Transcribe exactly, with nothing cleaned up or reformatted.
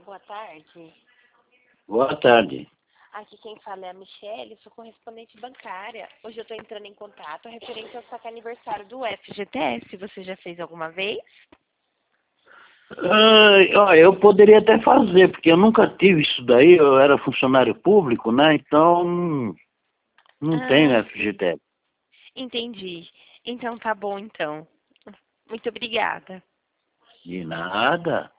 boa tarde. Boa tarde. Aqui quem fala é a Michelle, sou correspondente bancária. Hoje eu estou entrando em contato referente ao saque aniversário do F G T S. Você já fez alguma vez? Ah, ó, eu poderia até fazer, porque eu nunca tive isso daí, eu era funcionário público, né? Então, não tenho Ah, F G T S. entendi. Então tá bom, então. Muito obrigada. De nada.